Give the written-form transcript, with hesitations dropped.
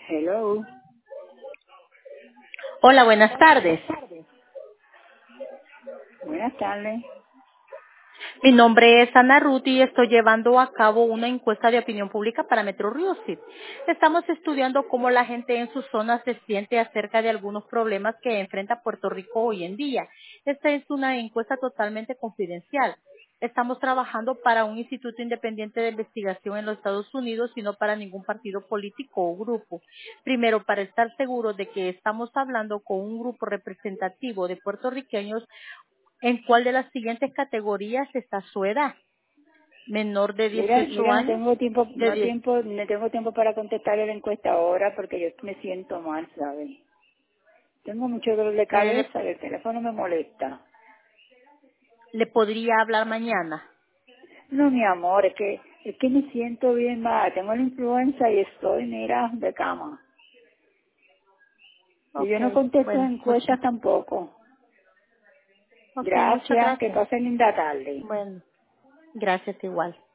Hello. Hola, buenas tardes. Buenas tardes. Mi nombre es Ana Ruth y estoy llevando a cabo una encuesta de opinión pública para Metro Music. Estamos estudiando cómo la gente en su zona se siente acerca de algunos problemas que enfrenta Puerto Rico hoy en día. Esta es una encuesta totalmente confidencial. Estamos trabajando para un instituto independiente de investigación en los Estados Unidos y no para ningún partido político o grupo. Primero, para estar seguro de que estamos hablando con un grupo representativo de puertorriqueños, ¿en cuál de las siguientes categorías está su edad? Menor de Mira, 18 mira, no años, tengo tiempo, de 10. no tengo tiempo para contestarle la encuesta ahora porque yo me siento mal, ¿sabes? Tengo mucho dolor de Le, cabeza, el teléfono me molesta. le podría hablar mañana. No, mi amor, es que me siento bien mal. Tengo la influenza y estoy, mira, de cama. Y yo no Ok, contesto bueno, encuestas tampoco. muchas Gracias, que gracias. pasen linda tarde. Bueno, gracias igual.